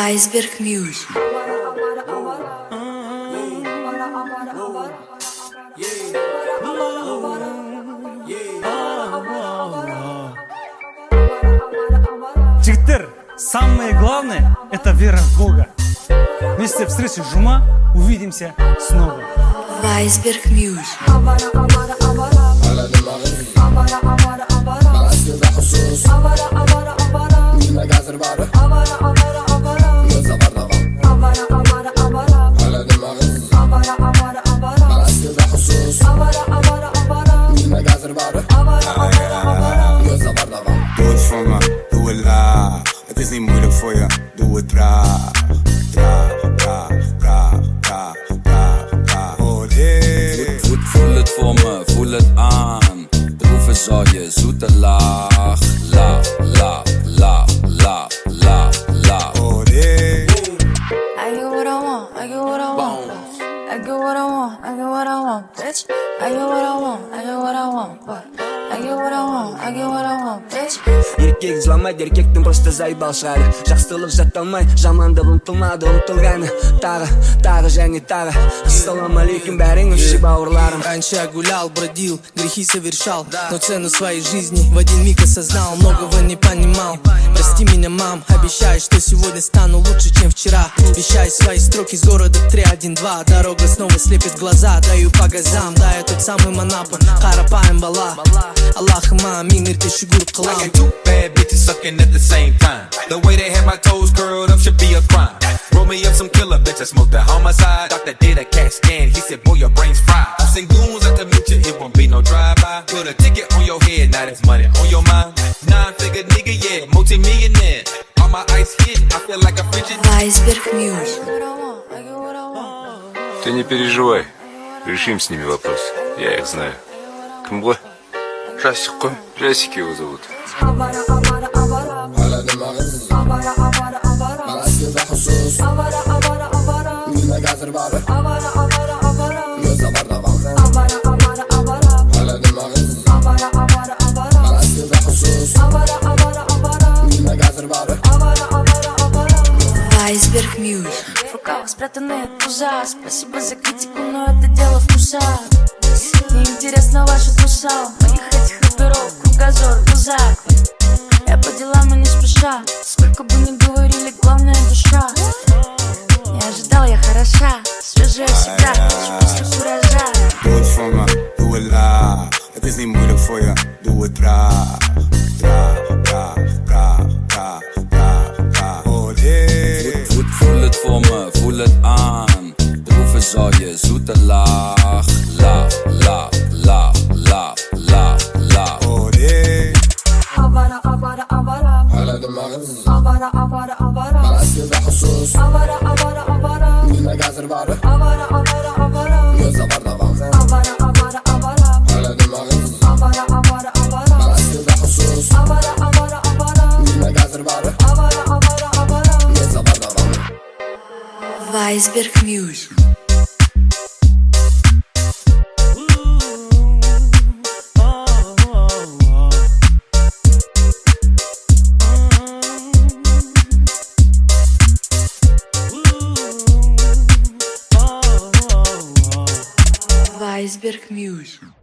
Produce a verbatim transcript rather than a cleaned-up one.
Weisberg Music. Жигиттер, самое главное – это вера в Бога. Вместе встречи Жума, увидимся снова. Weisberg Music. Doe het voor me, doe het laag. Het is niet moeilijk voor je, doe het traag. Traag, traag, traag, traag, traag, traag. Oh yeah. Voel, voel het voor me, voel het aan. Droeven zal je zoete laag. Laag, laag, laag, laag, laag, laag. Oh yeah. I get what I want, I get what I want. I get what I want, I get what I want, bitch. I get what I want, I get what I want. I get what I want, I get what I want, bitch. Еркек жыламайды, еркектің просто заебал шығады. Жақсылық жатталмай, жамандық ұмытылмады, ұмытылғаны. Тағы, тағы және тағы. Ассалам алейкум бәріңіз ше бауырларым. Раньше я гулял, бродил, грехи совершал, но цену своей жизни в один миг осознал. Многого не понимал, прости меня, мам. Обещаю, что сегодня стану лучше, чем вчера. Вещаю свои строки с города три один два. Дорога снова слепит глаза, даю по газам. Да, я тот самый Манапа, Карапаем Бала. Аллахыма амин, ерте шүгір қылам. I got two bad bitches sucking at the same time. The way they had my toes curled up should be a crime. Roll me up some killer bitch, I smoked the homicide. Doctor did a CAT scan, he said, boy, your brain's fried. I seen goons at the meet you, it won't be no drive-by. Put a ticket on your head, now that's money on your mind. Nine-figure nigga, yeah, multi-millionaire. All my ice hidden, I feel like a frigid. Weisberg Music. I get what I want. Ты не переживай, решим с ними вопрос. Я их знаю. Кім ғой? Жасик қой. Жасик его зовут. Weisberg Music. В рукавах спрятанные туза. Спасибо за критику, но это дело вкуса. Мне интересна ваша душа. Моих этих оперов, кругозор, кузак. Я по делам, но не спеша. Сколько бы ни говорили, главное душа. Не ожидал, я хороша. Свежая всегда, лишь после куража. Doe het voor me, doe het laag. Het is niet moeilijk voor je, doe het traag. Traag, traag, traag, traag, traag, traag. Oh yeah. Voel, voel het voor me, voel het aan. Droeven zal je zoete laag. Laag, laag, laag, laag, laag, laag. Oh yeah. Avara, avara, avara. على دماغي Avara, avara, avara. بس ده حسوس Avara, avara, avara. مين جازر بعرف Avara, avara, avara. يوزع برا بعرف Avara, avara, avara. على دماغي Avara, avara, avara. بس ده حسوس Avara, avara, avara. مين جازر بعرف Avara, avara, avara. يوزع برا بعرف Weisberg Music. Weisberg Music.